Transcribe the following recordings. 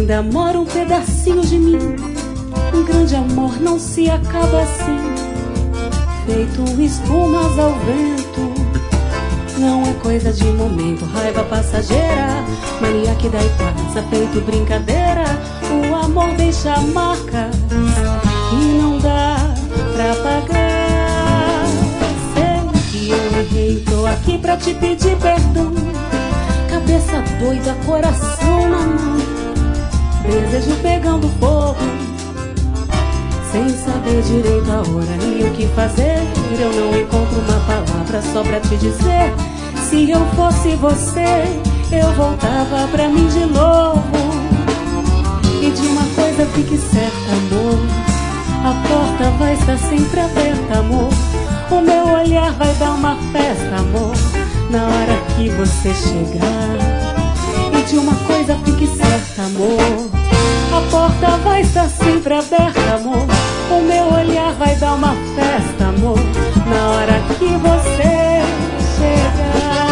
ainda mora um pedacinho de mim. Um grande amor não se acaba assim, feito espumas ao vento. Não é coisa de momento, raiva passageira, mania que dá e passa, feito brincadeira. O amor deixa marcas e não dá pra pagar. Sei que eu errei, tô aqui pra te pedir perdão. Cabeça doida, coração na mão, desejo pegando fogo, sem saber direito a hora nem o que fazer. Eu não encontro uma palavra só pra te dizer. Se eu fosse você, eu voltava pra mim de novo. E de uma coisa fique certa, amor, a porta vai estar sempre aberta, amor. O meu olhar vai dar uma festa, amor, na hora que você chegar. E de uma coisa fique certa, amor, a porta vai estar sempre aberta, amor. O meu olhar vai dar uma festa, amor, na hora que você chegar.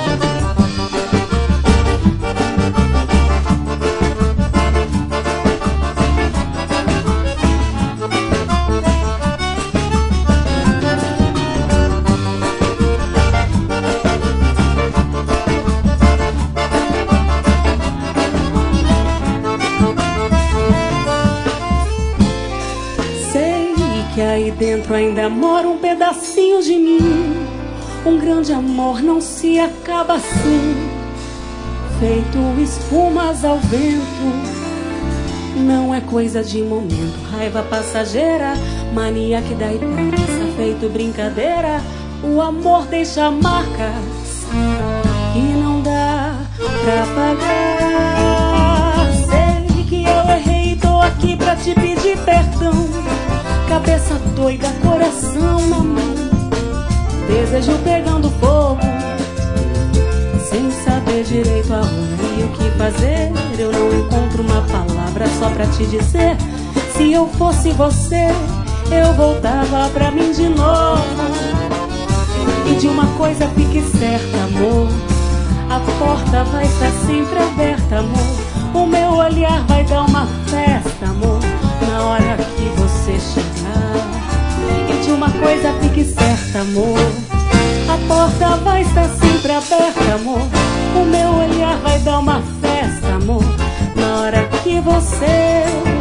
Que aí dentro ainda mora um pedacinho de mim. Um grande amor não se acaba assim, feito espumas ao vento. Não é coisa de momento, raiva passageira, mania que dá e passa, feito brincadeira. O amor deixa marcas e não dá pra pagar. Sei que eu errei, tô aqui pra te pedir perdão. Cabeça doida, coração na mão, desejo pegando fogo, sem saber direito a hora e o que fazer. Eu não encontro uma palavra só pra te dizer. Se eu fosse você, eu voltava pra mim de novo. E de uma coisa fique certa, amor, a porta vai estar sempre aberta, amor. O meu olhar vai dar uma festa, amor, na hora que você chegar. E de uma coisa fique certa, amor, a porta vai estar sempre aberta, amor. O meu olhar vai dar uma festa, amor, na hora que você